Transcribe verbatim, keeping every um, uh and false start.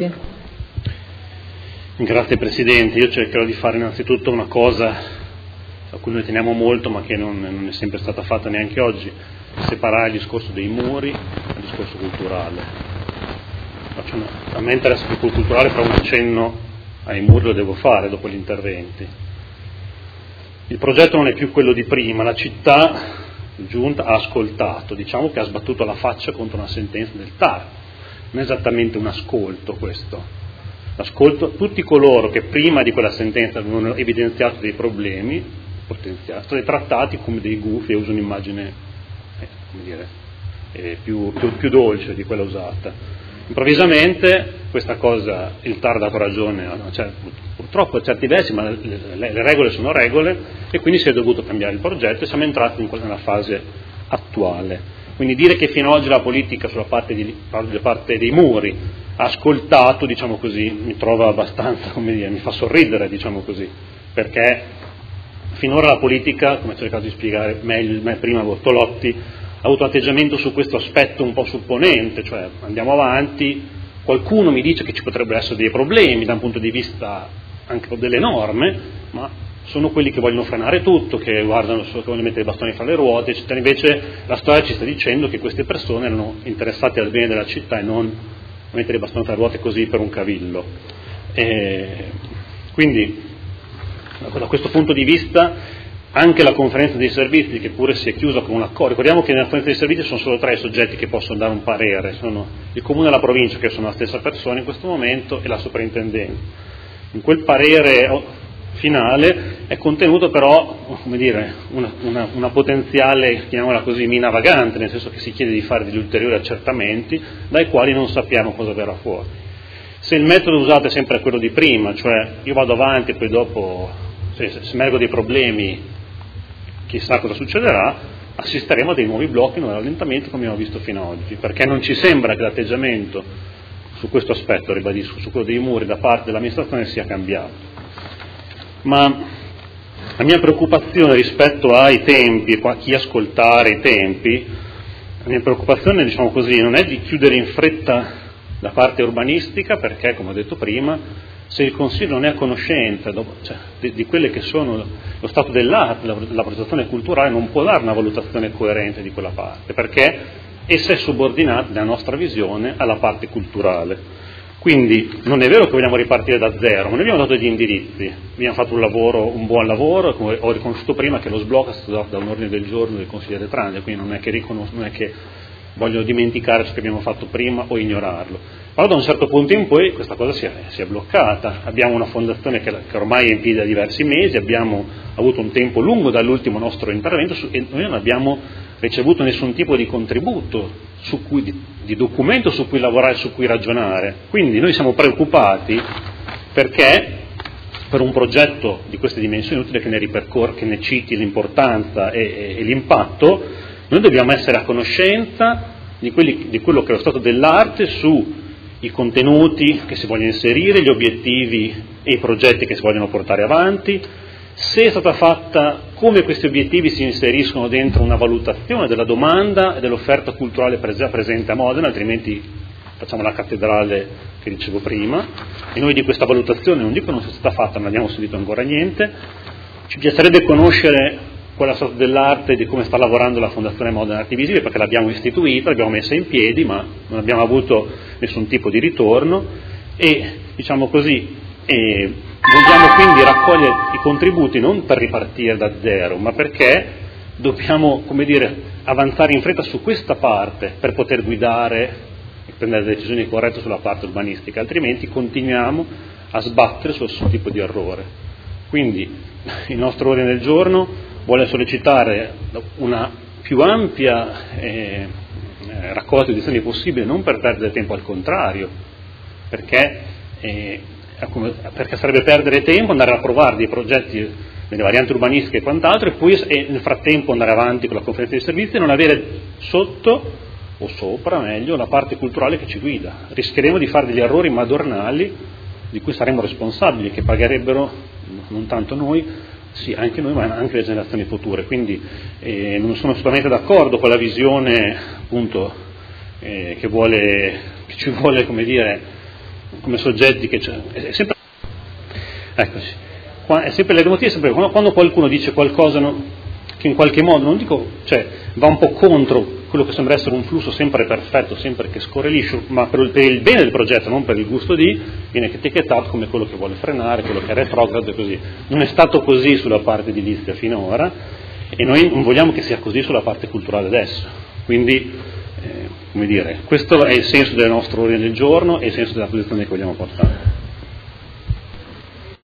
Benedetti. Grazie Presidente, io cercherò di fare innanzitutto una cosa a cui noi teniamo molto ma che non, non è sempre stata fatta neanche oggi, separare il discorso dei muri dal discorso culturale. Faccio una, a me interessa più il culturale, però un accenno ai muri lo devo fare dopo gli interventi. Il progetto non è più quello di prima, la città giunta ha ascoltato, diciamo che ha sbattuto la faccia contro una sentenza del T A R, non è esattamente un ascolto questo, ascolto tutti coloro che prima di quella sentenza avevano evidenziato dei problemi, potenziati, sono trattati come dei gufi, e uso un'immagine eh, come dire, eh, più, più, più dolce di quella usata. Improvvisamente questa cosa, il T A R ha dato ragione, cioè, purtroppo a certi versi, ma le, le, le regole sono regole, e quindi si è dovuto cambiare il progetto e siamo entrati in nella fase attuale. Quindi dire che fino ad oggi la politica sulla parte, di, sulla parte dei muri ha ascoltato, diciamo così, mi trova abbastanza, come dire, mi fa sorridere, diciamo così, perché finora la politica, come ha cercato di spiegare meglio me prima Bortolotti, ha avuto un atteggiamento su questo aspetto un po' supponente, cioè andiamo avanti, qualcuno mi dice che ci potrebbero essere dei problemi da un punto di vista anche delle norme, ma sono quelli che vogliono frenare tutto, che guardano solo, che vogliono mettere i bastoni fra le ruote, eccetera. Invece la storia ci sta dicendo che queste persone erano interessate al bene della città e non a mettere i bastoni fra le ruote così per un cavillo. E quindi da questo punto di vista anche la conferenza dei servizi, che pure si è chiusa con un accordo, ricordiamo che nella conferenza dei servizi sono solo tre i soggetti che possono dare un parere, sono il Comune e la Provincia, che sono la stessa persona in questo momento, e la Soprintendenza. In quel parere finale è contenuto però, come dire, una, una, una potenziale, chiamiamola così, mina vagante, nel senso che si chiede di fare degli ulteriori accertamenti dai quali non sappiamo cosa verrà fuori. Se il metodo usato è sempre quello di prima, cioè io vado avanti e poi dopo, se, se emergo dei problemi, chissà cosa succederà, assisteremo a dei nuovi blocchi, nuovi rallentamenti come abbiamo visto fino ad oggi, perché non ci sembra che l'atteggiamento su questo aspetto, ribadisco, su quello dei muri da parte dell'amministrazione sia cambiato. Ma la mia preoccupazione rispetto ai tempi, a chi ascoltare i tempi, la mia preoccupazione, diciamo così, non è di chiudere in fretta la parte urbanistica, perché, come ho detto prima, se il Consiglio non è a conoscenza cioè, di, di quelle che sono lo stato dell'arte, la, la progettazione culturale, non può dare una valutazione coerente di quella parte, perché essa è subordinata, nella nostra visione, alla parte culturale. Quindi non è vero che vogliamo ripartire da zero, ma noi abbiamo dato degli indirizzi, abbiamo fatto un lavoro, un buon lavoro, come ho riconosciuto prima che lo sblocco è stato dato da un ordine del giorno del consigliere Trani, quindi non è che riconosco, non è che voglio dimenticare ciò che abbiamo fatto prima o ignorarlo. Però da un certo punto in poi questa cosa si è, si è bloccata, abbiamo una fondazione che, che ormai è in piedi da diversi mesi, abbiamo avuto un tempo lungo dall'ultimo nostro intervento su, e noi non abbiamo ricevuto nessun tipo di contributo, su cui, di, di documento su cui lavorare, su cui ragionare. Quindi noi siamo preoccupati perché per un progetto di queste dimensioni, inutile che ne ripercorra, che ne citi l'importanza e, e, e l'impatto, noi dobbiamo essere a conoscenza di, quelli, di quello che è lo stato dell'arte su i contenuti che si vogliono inserire, gli obiettivi e i progetti che si vogliono portare avanti, se è stata fatta, come questi obiettivi si inseriscono dentro una valutazione della domanda e dell'offerta culturale presente a Modena, altrimenti facciamo la cattedrale che dicevo prima, e noi di questa valutazione non dico non sia stata fatta, non abbiamo sentito ancora niente. Ci piacerebbe conoscere quella sorta dell'arte, di come sta lavorando la Fondazione Modena Arti Visive, perché l'abbiamo istituita, l'abbiamo messa in piedi, ma non abbiamo avuto nessun tipo di ritorno e, diciamo così, e vogliamo quindi raccogliere i contributi non per ripartire da zero, ma perché dobbiamo, come dire, avanzare in fretta su questa parte per poter guidare e prendere decisioni corrette sulla parte urbanistica, altrimenti continuiamo a sbattere su questo tipo di errore. Quindi il nostro ordine del giorno vuole sollecitare una più ampia eh, raccolta di edizioni possibile, non per perdere tempo, al contrario, perché, eh, perché sarebbe perdere tempo andare a provare dei progetti delle varianti urbanistiche e quant'altro e poi e nel frattempo andare avanti con la conferenza dei servizi e non avere sotto o sopra, meglio, la parte culturale che ci guida. Rischieremo di fare degli errori madornali di cui saremo responsabili, che pagherebbero non tanto noi, sì, anche noi, ma anche le generazioni future. Quindi eh, non sono assolutamente d'accordo con la visione, appunto, eh, che vuole, che ci vuole, come dire, come soggetti che c'è, è sempre, eccoci, è sempre l'eremotia, è sempre quando, quando qualcuno dice qualcosa no, che in qualche modo, non dico, cioè va un po' contro quello che sembra essere un flusso sempre perfetto, sempre che scorre liscio, ma per il, per il bene del progetto, non per il gusto di, viene etichettato come quello che vuole frenare, quello che è retrogrado e così. Non è stato così sulla parte di Listria finora e noi non vogliamo che sia così sulla parte culturale adesso. Quindi, eh, come dire, questo è il senso del nostro ordine del giorno e il senso della posizione che vogliamo portare.